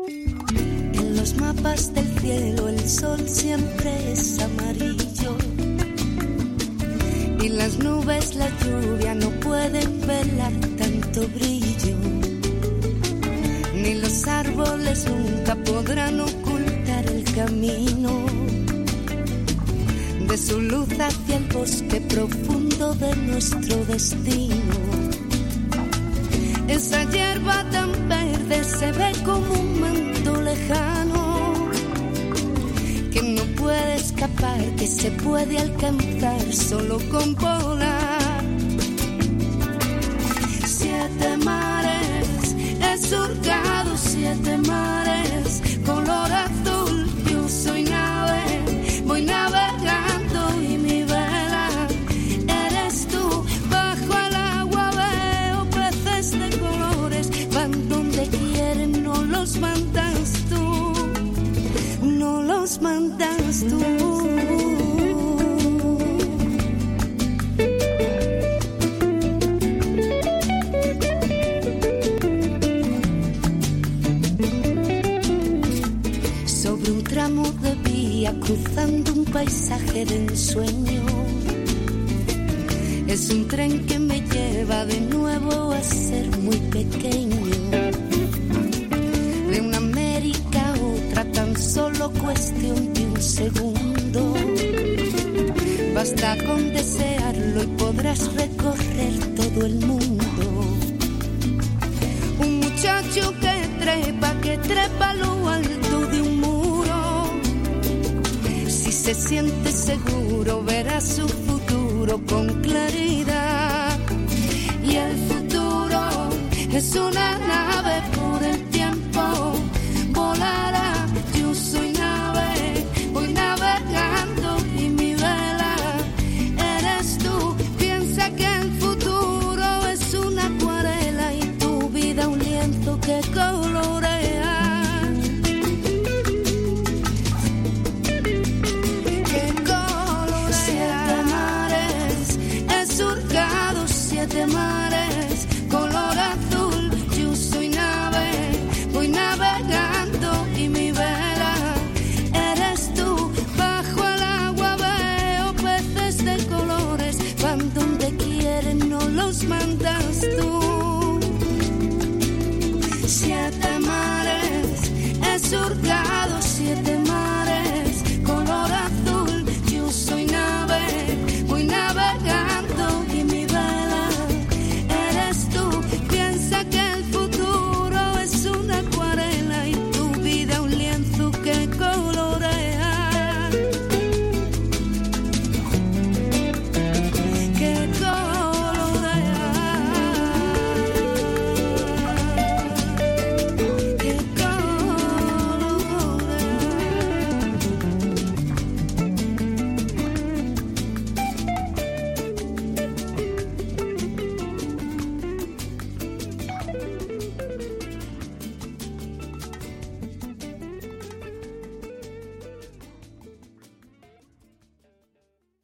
En los mapas del cielo el sol siempre es amarillo y las nubes, la lluvia no pueden velar tanto brillo, ni los árboles nunca podrán ocultar el camino de su luz hacia el bosque profundo de nuestro destino. Esa hierba tan verde se ve como un manto lejano que no puede escapar, que se puede alcanzar solo con volar. 7 mares he surcado, 7 mares color azul. Yo soy nave, voy navegando y mi vela eres tú. Bajo el agua veo peces de colores, van donde quieren, no los mandas tú, no los mandas tú. Sobre un tramo de vía, cruzando un paisaje de ensueño, es un tren que me lleva de nuevo a ser muy pequeño. De una América a otra, tan solo cuestión de un segundo. Basta con desearlo y podrás recorrer todo el mundo. Un muchacho que trepa a lo alto de un muro. Si se siente seguro, verá su futuro con claridad. Y el futuro es una nave por el tiempo, volará. Yo soy nave, voy navegando y mi vela eres tú. Piensa que el futuro es una acuarela y tu vida un lienzo que colorea. Que colorea. 7 mares he surcado, 7 mares color azul. Yo soy nave, voy navegando y mi vela eres tú. Bajo el agua veo peces de colores, van donde quieren, no los mandas tú. 7 mares he surcado.